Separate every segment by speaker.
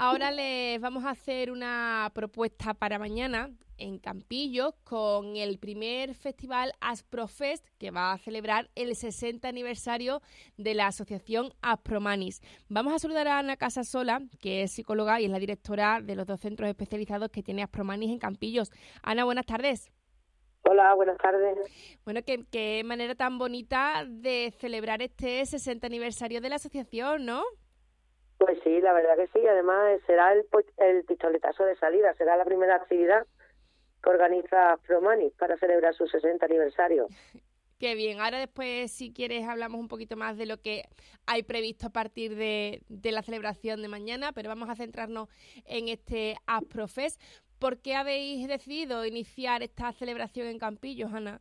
Speaker 1: Ahora les vamos a hacer una propuesta para mañana en Campillos con el primer festival Asprofest, que va a celebrar el 60 aniversario de la asociación Aspromanis. Vamos a saludar a Ana Casasola, que es psicóloga y es la directora de los 2 centros especializados que tiene Aspromanis en Campillos. Ana, buenas tardes.
Speaker 2: Hola, buenas tardes.
Speaker 1: Bueno, qué manera tan bonita de celebrar este 60 aniversario de la asociación, ¿no?
Speaker 2: Pues sí, la verdad que sí. Además, será el pistoletazo de salida. Será la primera actividad que organiza Aspromanis para celebrar su 60 aniversario.
Speaker 1: Qué bien. Ahora después, si quieres, hablamos un poquito más de lo que hay previsto a partir de la celebración de mañana, pero vamos a centrarnos en este Asprofest. ¿Por qué habéis decidido iniciar esta celebración en Campillos, Ana?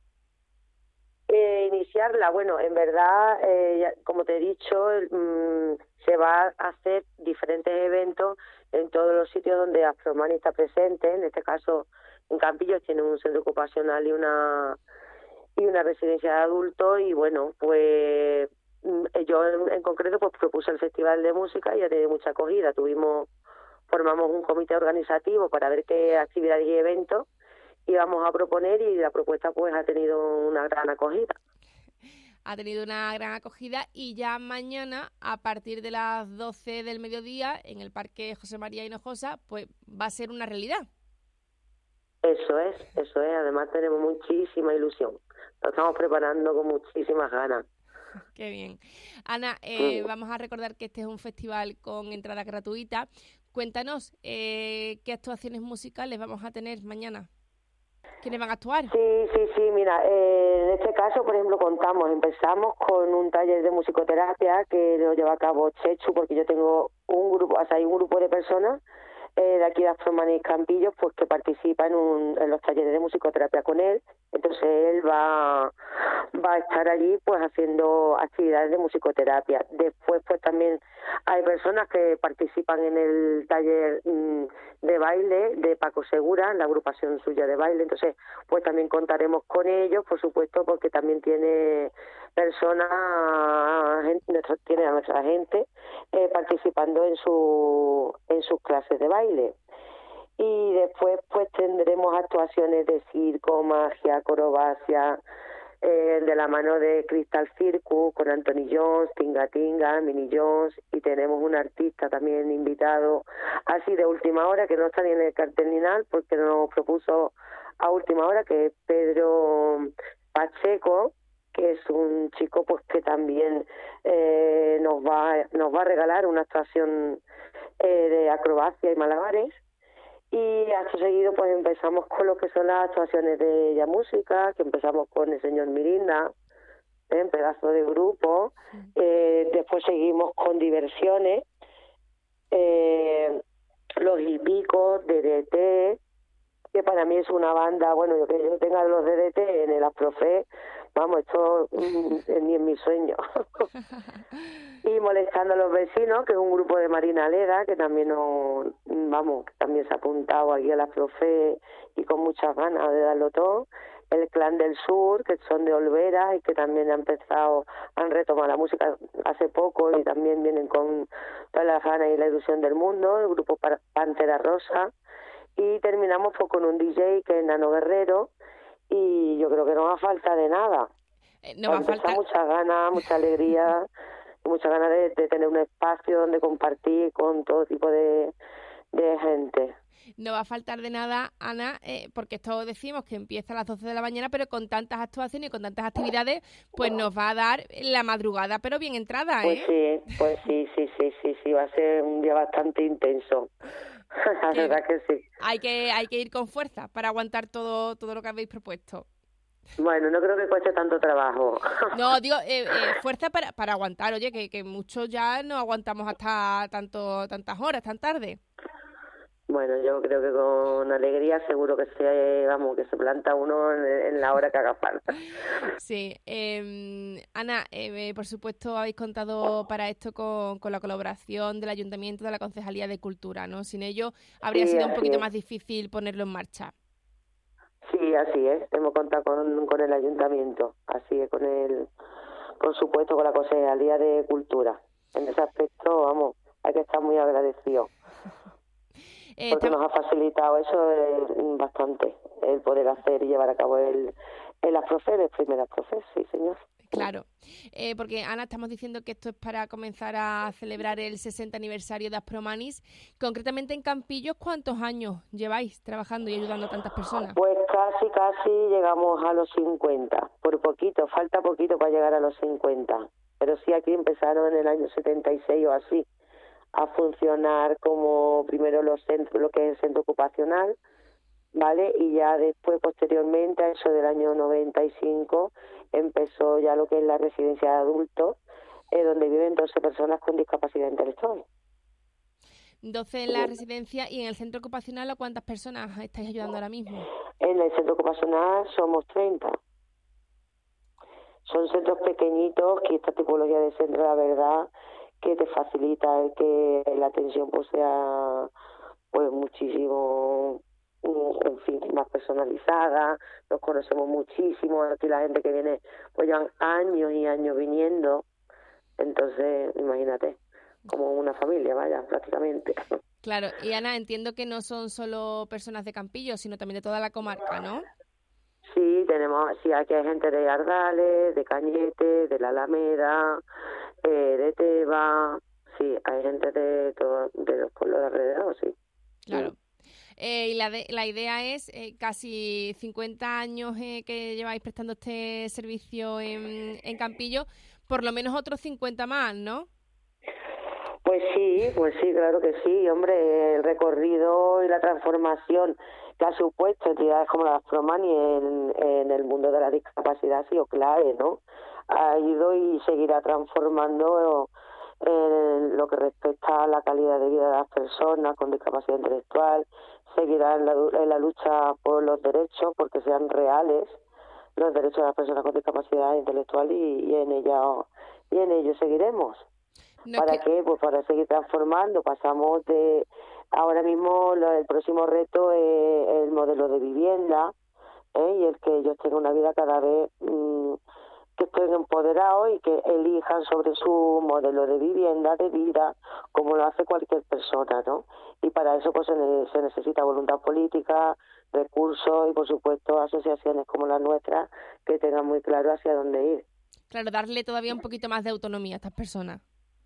Speaker 2: Iniciarla, bueno, en verdad, como te he dicho, se va a hacer diferentes eventos en todos los sitios donde Aspromanis está presente. En este caso, en Campillos tiene un centro ocupacional y una residencia de adultos, y bueno, pues yo en concreto pues propuse el Festival de Música y ha tenido mucha acogida. Formamos un comité organizativo para ver qué actividades y eventos íbamos a proponer, y la propuesta pues ha tenido una gran acogida.
Speaker 1: Ha tenido una gran acogida, y ya mañana, a partir de las 12 del mediodía, en el Parque José María Hinojosa, pues va a ser una realidad.
Speaker 2: Eso es. Además tenemos muchísima ilusión. Lo estamos preparando con muchísimas ganas.
Speaker 1: Qué bien. Ana, vamos a recordar que este es un festival con entrada gratuita. Cuéntanos, ¿qué actuaciones musicales vamos a tener mañana? ¿Quiénes van a actuar?
Speaker 2: Sí, mira, en este caso, por ejemplo, empezamos con un taller de musicoterapia que lo lleva a cabo Chechu, porque yo tengo un grupo de personas de aquí de Aspromanis Campillos, pues que participa en los talleres de musicoterapia con él. Entonces él va a estar allí pues haciendo actividades de musicoterapia. Después pues también hay personas que participan en el taller de baile de Paco Segura, la agrupación suya de baile. Entonces pues también contaremos con ellos, por supuesto, porque también tiene tiene a nuestra gente participando en sus clases de baile. Y después pues tendremos actuaciones de circo, magia, acrobacia, de la mano de Crystal Circus, con Anthony Jones, Tinga Tinga, Minnie Jones, y tenemos un artista también invitado así de última hora, que no está ni en el cartel ni nada, porque nos propuso a última hora, que es Pedro Pacheco, que es un chico pues que también nos va a regalar una actuación de acrobacia y malabares. Y acto seguido pues empezamos con lo que son las actuaciones de ella música, que empezamos con el señor Mirinda, en pedazo de grupo. Después seguimos con diversiones, los Hipicos, DDT, que para mí es una banda, bueno, yo que yo tenga los DDT en el Asprofest, vamos, esto ni en mi sueño. Y Molestando a los Vecinos, que es un grupo de Marina Leda, que también que también se ha apuntado aquí a la Asprofest y con muchas ganas de darlo todo. El Clan del Sur, que son de Olvera y que también han retomado la música hace poco y también vienen con todas las ganas y la ilusión del mundo. El grupo Pantera Rosa. Y terminamos pues con un DJ que es Nano Guerrero, y yo creo que no va a falta de nada.
Speaker 1: No va a faltar
Speaker 2: muchas ganas, mucha alegría, muchas ganas de tener un espacio donde compartir con todo tipo de gente.
Speaker 1: No va a faltar de nada, Ana, porque esto decimos que empieza a las 12 de la mañana, pero con tantas actuaciones y con tantas actividades, pues nos va a dar la madrugada, pero bien entrada, ¿eh?
Speaker 2: Pues sí, va a ser un día bastante intenso. La verdad que sí.
Speaker 1: Hay que ir con fuerza para aguantar todo lo que habéis propuesto.
Speaker 2: Bueno, no creo que cueste tanto trabajo.
Speaker 1: No, digo, fuerza para aguantar. Oye, que muchos ya no aguantamos hasta tantas horas, tan tarde.
Speaker 2: Bueno, yo creo que con alegría seguro que se planta uno en la hora que haga falta.
Speaker 1: Sí. Ana, por supuesto habéis contado para esto con la colaboración del Ayuntamiento, de la Concejalía de Cultura, ¿no? Sin ello habría sido un poquito más difícil ponerlo en marcha.
Speaker 2: Sí, así es. Hemos contado con el Ayuntamiento, así es, por supuesto, con la Concejalía de Cultura. En ese aspecto, hay que estar muy agradecidos. porque nos ha facilitado eso bastante, el poder hacer y llevar a cabo el Asprofe, el primer Asprofe, sí, señor.
Speaker 1: Claro, porque Ana, estamos diciendo que esto es para comenzar a celebrar el 60 aniversario de Aspromanis. Concretamente en Campillos, ¿cuántos años lleváis trabajando y ayudando a tantas personas?
Speaker 2: Pues casi llegamos a los 50, por poquito, falta poquito para llegar a los 50. Pero sí, aquí empezaron en el año 76 o así a funcionar como primero los centros, lo que es el centro ocupacional, ¿vale? Y ya después, posteriormente, a eso del año 95, empezó ya lo que es la residencia de adultos, donde viven 12 personas con discapacidad intelectual.
Speaker 1: 12 en la residencia, y en el centro ocupacional, ¿a cuántas personas estáis ayudando ahora mismo?
Speaker 2: En el centro ocupacional somos 30. Son centros pequeñitos, que esta tipología de centro, la verdad, que te facilita el que la atención pues sea pues muchísimo, en fin, más personalizada. Nos conocemos muchísimo. Aquí la gente que viene pues llevan años y años viniendo, entonces imagínate, como una familia, vaya, prácticamente.
Speaker 1: Claro, y Ana, entiendo que no son solo personas de Campillos, sino también de toda la comarca, ¿no?
Speaker 2: Sí, aquí hay gente de Ardales, de Cañete, de la Alameda, de Teba, sí, hay gente de todos de los pueblos de alrededor, sí.
Speaker 1: Claro. Y la idea es, casi 50 años que lleváis prestando este servicio en Campillo, por lo menos otros 50 más, ¿no?
Speaker 2: Pues sí, claro que sí, hombre, el recorrido y la transformación que ha supuesto entidades como la Aspromani en el mundo de la discapacidad ha sido clave, ¿no? Ha ido y seguirá transformando en lo que respecta a la calidad de vida de las personas con discapacidad intelectual, seguirá en la lucha por los derechos, porque sean reales los derechos de las personas con discapacidad intelectual, y en ello seguiremos. ¿Para qué? Pues para seguir transformando. Pasamos de... Ahora mismo el próximo reto es el modelo de vivienda, y el que ellos tengan una vida cada vez que estén empoderados y que elijan sobre su modelo de vivienda, de vida, como lo hace cualquier persona, ¿no? Y para eso pues se necesita voluntad política, recursos y, por supuesto, asociaciones como las nuestras que tengan muy claro hacia dónde ir.
Speaker 1: Claro, darle todavía un poquito más de autonomía a estas personas.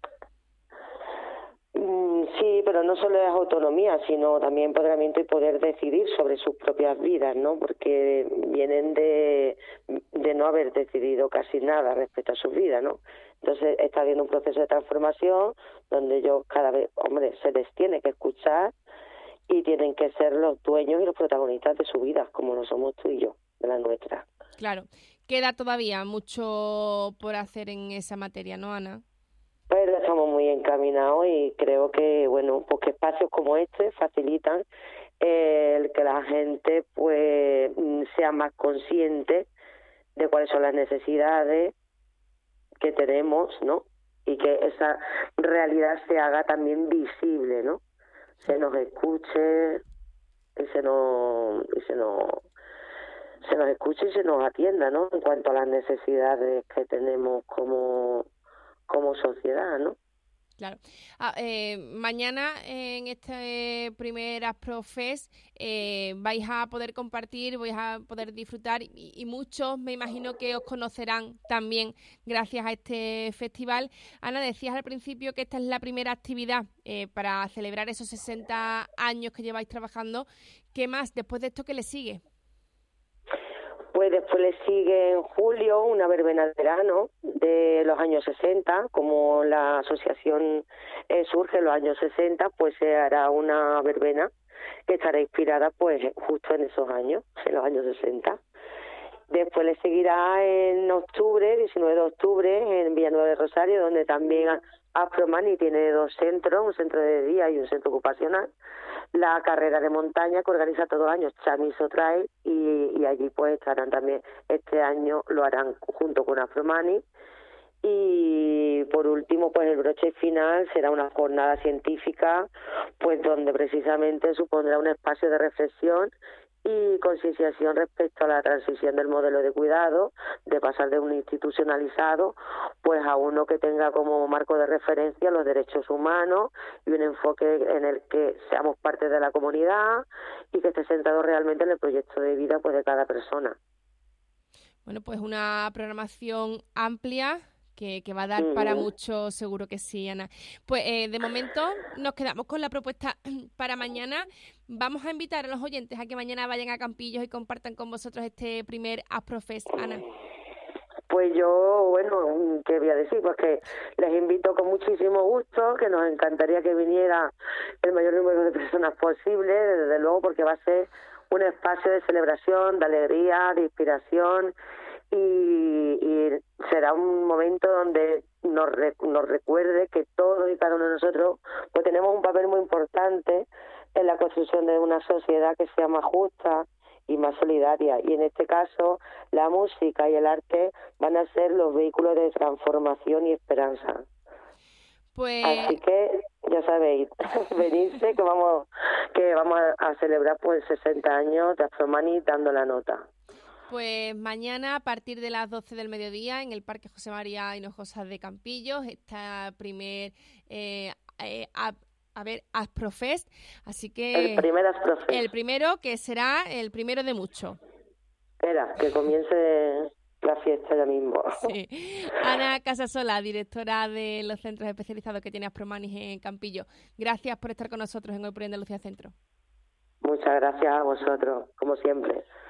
Speaker 2: Sí, pero no solo es autonomía, sino también empoderamiento y poder decidir sobre sus propias vidas, ¿no? Porque vienen de no haber decidido casi nada respecto a sus vidas, ¿no? Entonces está habiendo un proceso de transformación donde ellos cada vez, se les tiene que escuchar y tienen que ser los dueños y los protagonistas de su vida, como lo somos tú y yo, de la nuestra.
Speaker 1: Claro. Queda todavía mucho por hacer en esa materia, ¿no, Ana?
Speaker 2: Pero estamos muy encaminados y creo que, bueno, pues que espacios como este facilitan el que la gente pues sea más consciente de cuáles son las necesidades que tenemos, ¿no? Y que esa realidad se haga también visible, ¿no? Se nos escuche y se nos escuche y se nos atienda, ¿no? En cuanto a las necesidades que tenemos como sociedad, ¿no?
Speaker 1: Claro. Mañana en este primer Asprofest vais a poder compartir, vais a poder disfrutar y muchos me imagino que os conocerán también gracias a este festival. Ana, decías al principio que esta es la primera actividad para celebrar esos 60 años que lleváis trabajando. ¿Qué más después de esto que le sigue?
Speaker 2: Pues después le sigue en julio una verbena de verano de los años 60, como la asociación surge en los años 60, pues se hará una verbena que estará inspirada pues justo en esos años, en los años 60. Después le seguirá en octubre, 19 de octubre, en Villanueva de Rosario, donde también Aspromani tiene dos centros, un centro de día y un centro ocupacional. La carrera de montaña que organiza todos los años Chamizo Trail, y allí pues estarán también, este año lo harán junto con Aspromani. Y por último, pues el broche final será una jornada científica, pues donde precisamente supondrá un espacio de reflexión y concienciación respecto a la transición del modelo de cuidado, de pasar de un institucionalizado pues a uno que tenga como marco de referencia los derechos humanos y un enfoque en el que seamos parte de la comunidad y que esté centrado realmente en el proyecto de vida pues de cada persona.
Speaker 1: Bueno, pues una programación amplia que va a dar para mucho, seguro que sí, Ana. Pues de momento nos quedamos con la propuesta para mañana. Vamos a invitar a los oyentes a que mañana vayan a Campillos y compartan con vosotros este primer Asprofest, Ana.
Speaker 2: Pues yo, bueno, ¿qué voy a decir? Pues que les invito con muchísimo gusto, que nos encantaría que viniera el mayor número de personas posible, desde luego, porque va a ser un espacio de celebración, de alegría, de inspiración, y será un momento donde nos recuerde que todos y cada uno de nosotros pues tenemos un papel muy importante en la construcción de una sociedad que sea más justa y más solidaria, y en este caso la música y el arte van a ser los vehículos de transformación y esperanza.
Speaker 1: Pues...
Speaker 2: Así que ya sabéis, venirse que vamos a celebrar pues 60 años de Astromani dando la nota.
Speaker 1: Pues mañana a partir de las 12 del mediodía en el Parque José María Hinojosa de Campillos está primer Asprofest, así que...
Speaker 2: El primer Asprofest.
Speaker 1: El primero, que será el primero de muchos.
Speaker 2: Espera, que comience la fiesta ya mismo.
Speaker 1: Sí. Ana Casasola, directora de los centros especializados que tiene Aspromanis en Campillo. Gracias por estar con nosotros en Hoy por Andalucía Centro.
Speaker 2: Muchas gracias a vosotros, como siempre.